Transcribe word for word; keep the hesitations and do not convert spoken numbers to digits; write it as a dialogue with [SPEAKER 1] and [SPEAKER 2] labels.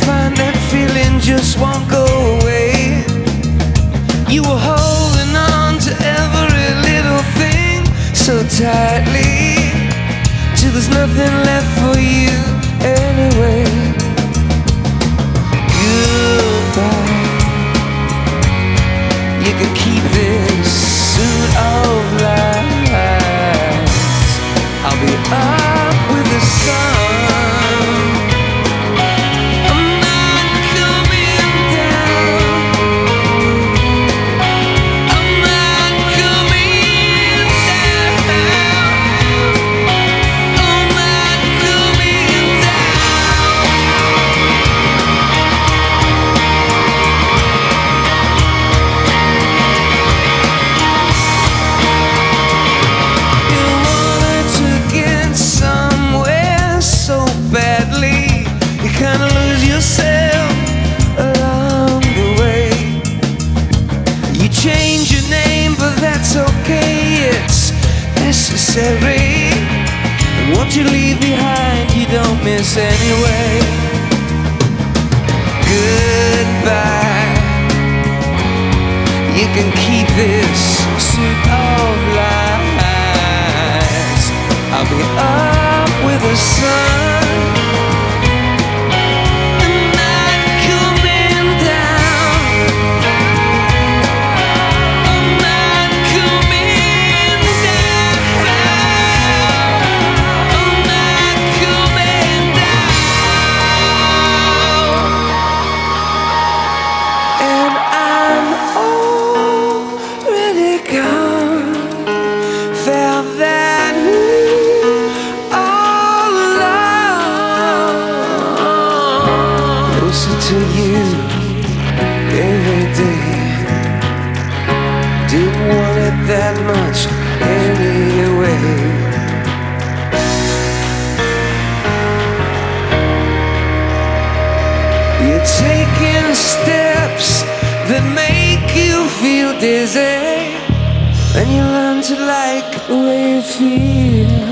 [SPEAKER 1] find that feeling just won't go away. You were holding on to every little thing so tightly, till there's nothing left for you anyway. Goodbye. You can keep this suit of lies. I'll be up with the sun. Kinda lose yourself along the way. You change your name, but that's okay, it's necessary. And what you leave behind, you don't miss anyway. Goodbye. You can keep this suit of lies. I'll be up with the sun. To you every day, didn't want it that much anyway. You're taking steps that make you feel dizzy, and you learn to like the way you feel.